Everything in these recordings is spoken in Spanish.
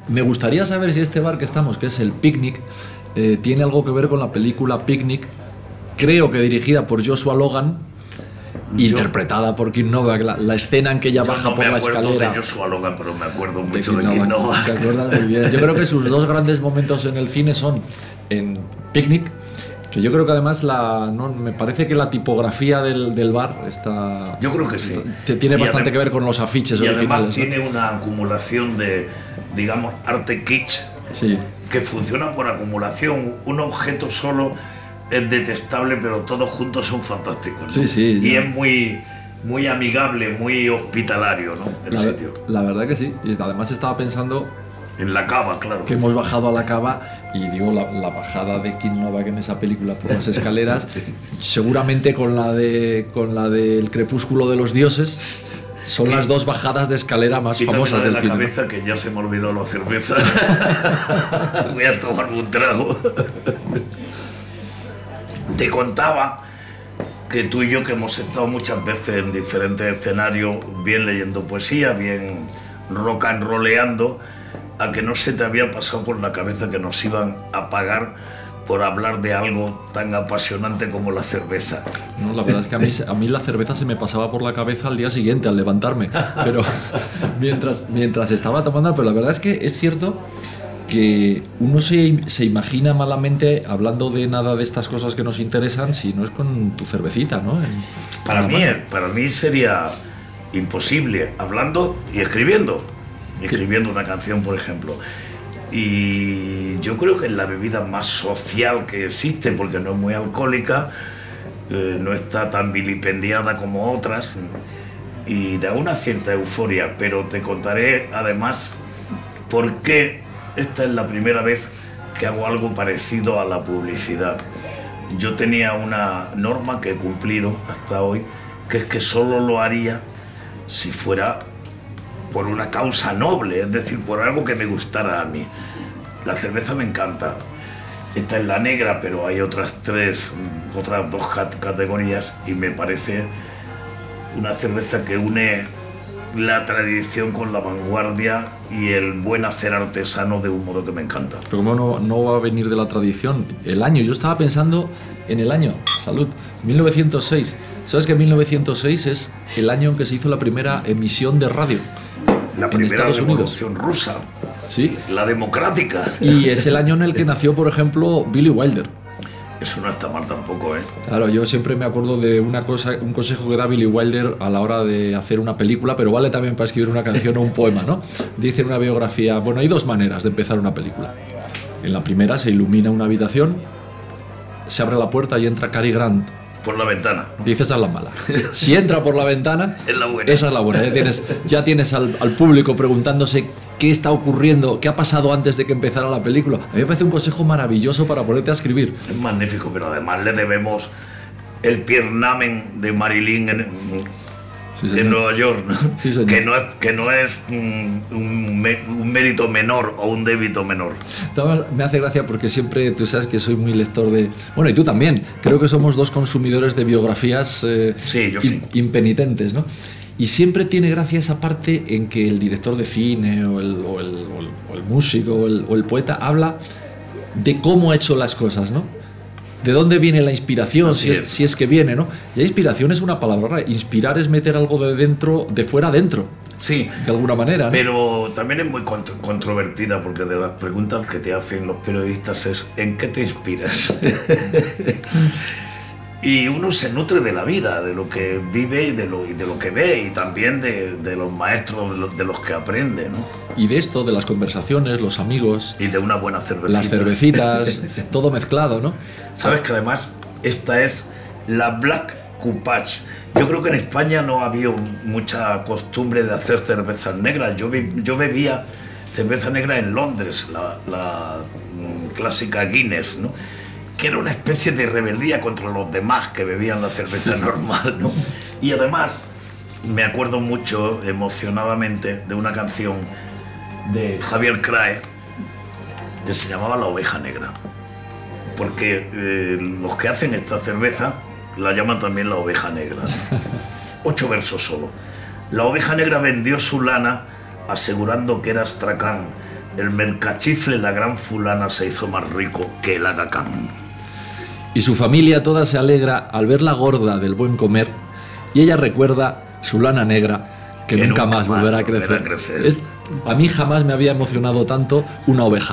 Me gustaría saber si este bar que estamos, que es el Picnic, tiene algo que ver con la película Picnic, creo que dirigida por Joshua Logan, interpretada por Kim Novak, la escena en que ella baja por la escalera. No me acuerdo de Joshua Logan, pero me acuerdo mucho de Kim Novak. ¿Te acuerdas? Muy bien. Yo creo que sus dos grandes momentos en el cine son en Picnic, que yo creo que además me parece que la tipografía del bar está... Yo creo que sí. Tiene bastante que ver con los afiches originales. Y además tiene una acumulación de, digamos, arte kitsch, sí, que funciona por acumulación. Un objeto solo es detestable, pero todos juntos son fantásticos, ¿no? Sí, sí. Y es muy, muy amigable, muy hospitalario, ¿no? El sitio. La verdad que sí. Y además estaba pensando... En la cava, claro. Que hemos bajado a la cava y digo, la bajada de Kim Novak en esa película por las escaleras, seguramente con la del Crepúsculo de los Dioses, son las dos bajadas de escalera más famosas del film. Quítame la cabeza, que ya se me olvidó la cerveza. Voy a tomarme un trago. Te contaba que tú y yo, que hemos estado muchas veces en diferentes escenarios, bien leyendo poesía, bien rock and rolleando, a que no se te había pasado por la cabeza que nos iban a pagar por hablar de algo tan apasionante como la cerveza. No, la verdad es que a mí la cerveza se me pasaba por la cabeza al día siguiente, al levantarme, pero mientras estaba tomando, pero la verdad es que es cierto que uno se imagina malamente hablando de nada de estas cosas que nos interesan si no es con tu cervecita, ¿no? Para mí sería imposible hablando y escribiendo una canción, por ejemplo. Y yo creo que es la bebida más social que existe, porque no es muy alcohólica, no está tan vilipendiada como otras y da una cierta euforia. Pero te contaré además por qué esta es la primera vez que hago algo parecido a la publicidad. Yo tenía una norma que he cumplido hasta hoy, que es que solo lo haría si fuera por una causa noble, es decir, por algo que me gustara a mí. La cerveza me encanta. Esta es la negra, pero hay otras dos categorías, y me parece una cerveza que une la tradición con la vanguardia y el buen hacer artesano de un modo que me encanta. Pero ¿cómo no va a venir de la tradición? El año, yo estaba pensando en el año, salud, 1906. ¿Sabes que 1906 es el año en que se hizo la primera emisión de radio? La primera revolución rusa. Sí. La democrática. Y es el año en el que nació, por ejemplo, Billy Wilder. Eso no está mal tampoco, ¿eh? Claro, yo siempre me acuerdo de un consejo que da Billy Wilder a la hora de hacer una película, pero vale también para escribir una canción o un poema, ¿no? Dice en una biografía, bueno, hay dos maneras de empezar una película. En la primera se ilumina una habitación, se abre la puerta y entra Cary Grant. Por la ventana. Dice, esa es la mala. Si entra por la ventana, es la buena. Esa es la buena. Ya tienes al público preguntándose qué está ocurriendo, qué ha pasado antes de que empezara la película. A mí me parece un consejo maravilloso para ponerte a escribir. Es magnífico, pero además le debemos el Piernamen de Marilyn en Nueva York, ¿no? Sí, señor. Que no es un mérito menor o un débito menor. Me hace gracia porque siempre, tú sabes que soy muy lector de... Bueno, y tú también. Creo que somos dos consumidores de biografías sí, yo sí. Impenitentes, ¿no? Y siempre tiene gracia esa parte en que el director de cine o el músico o el poeta habla de cómo ha hecho las cosas, ¿no? ¿De dónde viene la inspiración? Si es que viene, ¿no? Y la inspiración es una palabra rara. Inspirar es meter algo de fuera adentro. Sí. De alguna manera, ¿no? Pero también es muy controvertida, porque de las preguntas que te hacen los periodistas es ¿en qué te inspiras? Y uno se nutre de la vida, de lo que vive y de lo que ve, y también de los maestros, de los que aprende, ¿no? Y de esto, de las conversaciones, los amigos... Y de una buena cervecita. Las cervecitas, todo mezclado, ¿no? Sabes que además esta es la Black Coupage. Yo creo que en España no había mucha costumbre de hacer cervezas negras. Yo bebía cerveza negra en Londres, la clásica Guinness, ¿no? Que era una especie de rebeldía contra los demás que bebían la cerveza normal, ¿no? Y además me acuerdo mucho emocionadamente de una canción de Javier Crae que se llamaba La Oveja Negra, porque los que hacen esta cerveza la llaman también La Oveja Negra, ¿no? 8 versos solo. La oveja negra vendió su lana asegurando que era astracán. el mercachifle, la gran fulana, se hizo más rico que el Agacán. Y su familia toda se alegra al verla gorda del buen comer, y ella recuerda su lana negra, que nunca más volverá a crecer. A mí jamás me había emocionado tanto una oveja.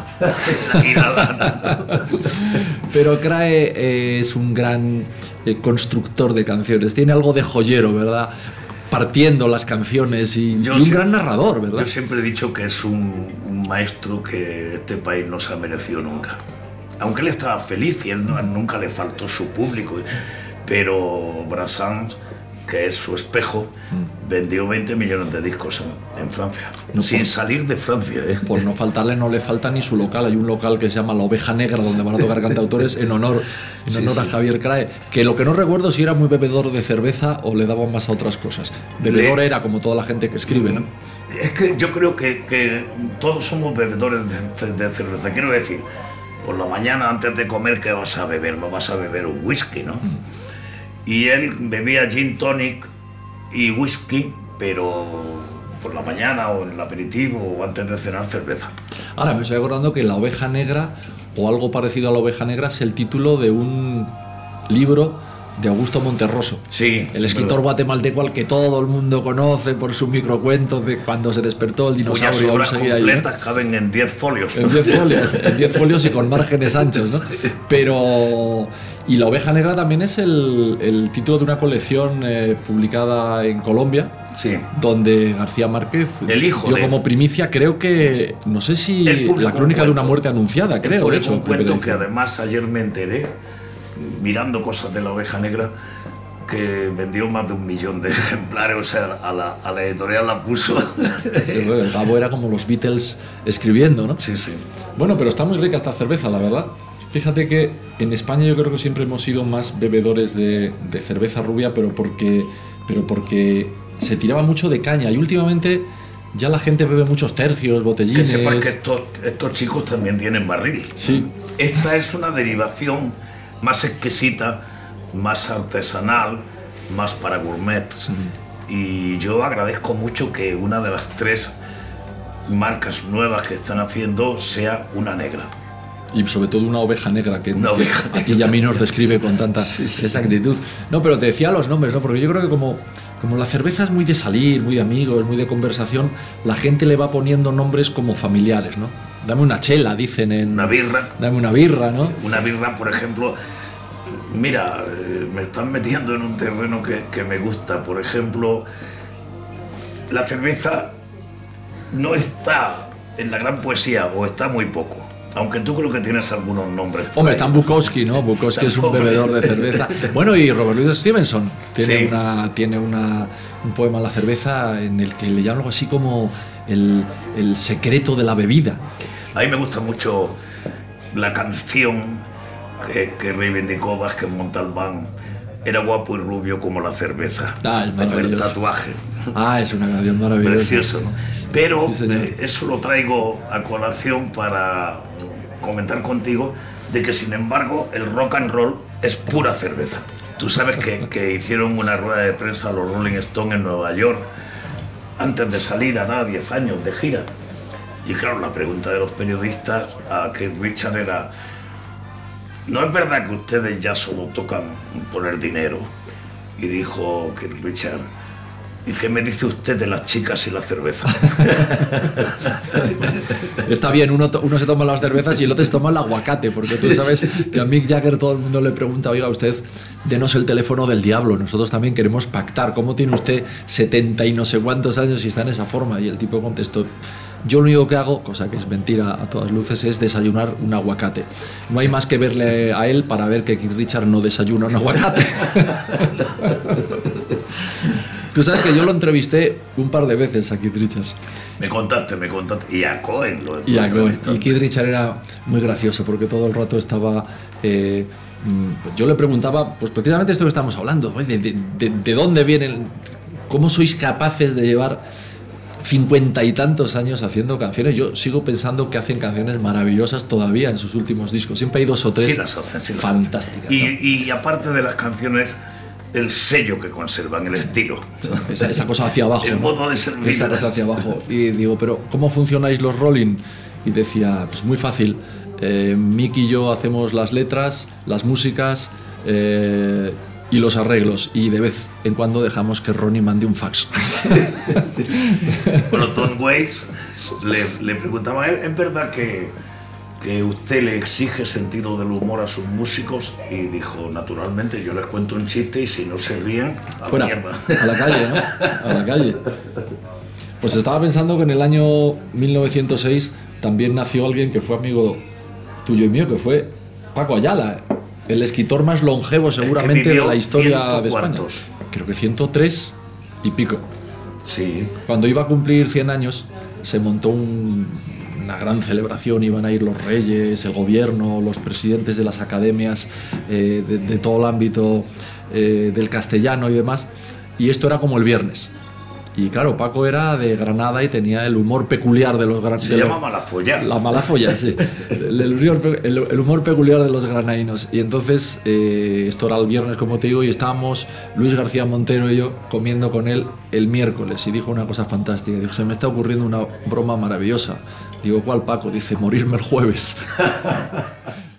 Pero Crae es un gran constructor de canciones, tiene algo de joyero, ¿verdad? Partiendo las canciones y un gran narrador, ¿verdad? Yo siempre he dicho que es un maestro que este país no se ha merecido nunca. Aunque él estaba feliz y él nunca le faltó su público, pero Brassens, que es su espejo, vendió 20 millones de discos en Francia, sin salir de Francia. Por no faltarle, no le falta ni su local. Hay un local que se llama La Oveja Negra, donde van a tocar cantautores en honor a Javier Crae, que lo que no recuerdo si era muy bebedor de cerveza o le daban más a otras cosas. Bebedor era como toda la gente que escribe, ¿no? Es que yo creo que todos somos bebedores de cerveza. Quiero decir, por la mañana antes de comer, ¿qué vas a beber? No vas a beber un whisky, ¿no? Y él bebía gin tonic y whisky, pero por la mañana o en el aperitivo o antes de cenar, cerveza. Ahora me estoy acordando que La Oveja Negra, o algo parecido a La Oveja Negra, es el título de un libro de Augusto Monterroso. Sí, el escritor guatemalteco al que todo el mundo conoce por sus microcuentos de cuando se despertó el dinosaurio. Cuyas obras completas caben en 10 folios. En 10 folios y con márgenes anchos, ¿no? Pero... Y La Oveja Negra también es el título de una colección publicada en Colombia, sí, donde García Márquez dio como primicia, creo que, no sé si La Crónica de una muerte anunciada, creo. De hecho, un cuento que además ayer me enteré, mirando cosas de La Oveja Negra, que vendió más de 1 millón de ejemplares, o sea, a la editorial la puso. Sí, bueno, el Gabo era como los Beatles escribiendo, ¿no? Sí, sí. Bueno, pero está muy rica esta cerveza, la verdad. Fíjate que en España yo creo que siempre hemos sido más bebedores de cerveza rubia, pero porque se tiraba mucho de caña, y últimamente ya la gente bebe muchos tercios, botellines. Que sepas que estos chicos también tienen barril. Sí. Esta es una derivación más exquisita, más artesanal, más para gourmets. Y yo agradezco mucho que una de las 3 marcas nuevas que están haciendo sea una negra. Y sobre todo una oveja negra, que aquí ya a mí nos describe con tanta exactitud. No, pero te decía los nombres, ¿no? Porque yo creo que como la cerveza es muy de salir, muy de amigos, muy de conversación, la gente le va poniendo nombres como familiares, ¿no? Dame una chela, dicen en... Una birra. Dame una birra, ¿no? Una birra, por ejemplo... Mira, me están metiendo en un terreno que me gusta. Por ejemplo, la cerveza no está en la gran poesía, o está muy poco. Aunque tú creo que tienes algunos nombres. Hombre, está Bukowski, ¿no? Bukowski es un bebedor de cerveza. Bueno, y Robert Louis Stevenson tiene un poema, La cerveza, en el que le llama algo así como el secreto de la bebida. A mí me gusta mucho la canción que reivindicó Vázquez Montalbán. Era guapo y rubio como la cerveza. Es maravilloso. El tatuaje. Es una canción maravillosa. Precioso, ¿no? Pero eso lo traigo a colación para comentar contigo de que, sin embargo, el rock and roll es pura cerveza. Tú sabes que hicieron una rueda de prensa los Rolling Stones en Nueva York antes de salir, hará 10 años de gira. Y claro, la pregunta de los periodistas a Keith Richards era: ¿no es verdad que ustedes ya solo tocan por el dinero? Y dijo Keith Richards: ¿y qué me dice usted de las chicas y la cerveza? Está bien, uno se toma las cervezas y el otro se toma el aguacate, porque tú sabes que a Mick Jagger todo el mundo le pregunta: oiga, usted, denos el teléfono del diablo, nosotros también queremos pactar. ¿Cómo tiene usted 70 y no sé cuántos años y está en esa forma? Y el tipo contestó: yo lo único que hago, cosa que es mentira a todas luces, es desayunar un aguacate. No hay más que verle a él para ver que Keith Richards no desayuna un aguacate. Tú sabes que yo lo entrevisté un par de veces a Keith Richards. Me contaste. Y a Cohen Y Keith Richards era muy gracioso porque todo el rato estaba... yo le preguntaba, pues precisamente esto que estamos hablando, ¿de dónde vienen? ¿Cómo sois capaces de llevar 50 y tantos años haciendo canciones? Yo sigo pensando que hacen canciones maravillosas todavía en sus últimos discos. Siempre hay 2 o 3 fantásticas. Y aparte de las canciones, el sello que conservan, el estilo. Esa cosa hacia abajo. El modo de servir. Esa cosa hacia abajo. Y digo, pero ¿cómo funcionáis los Rolling? y decía, pues muy fácil, Mick y yo hacemos las letras, las músicas y los arreglos, y de vez en cuando dejamos que Ronnie mande un fax. Bueno, Tom Waits le preguntaba, ¿es verdad que usted le exige sentido del humor a sus músicos? Y dijo, naturalmente, yo les cuento un chiste y si no se ríen, a fuera, mierda. a la calle, ¿no? A la calle. Pues estaba pensando que en el año 1906 también nació alguien que fue amigo tuyo y mío, que fue Paco Ayala, el escritor más longevo seguramente de la historia de España. ¿Cuántos? Creo que 103 y pico. Sí. Cuando iba a cumplir 100 años se montó una gran celebración, iban a ir los reyes, el gobierno, los presidentes de las academias de todo el ámbito del castellano y demás, y esto era como el viernes. Y claro, Paco era de Granada y tenía el humor peculiar de los granaínos. Se llama Malafolla. La Malafolla, sí. El humor peculiar de los granainos. Y entonces, esto era el viernes, como te digo, y estábamos Luis García Montero y yo comiendo con él el miércoles. Y dijo una cosa fantástica. Dijo, se me está ocurriendo una broma maravillosa. Digo, ¿cuál, Paco? Dice, morirme el jueves.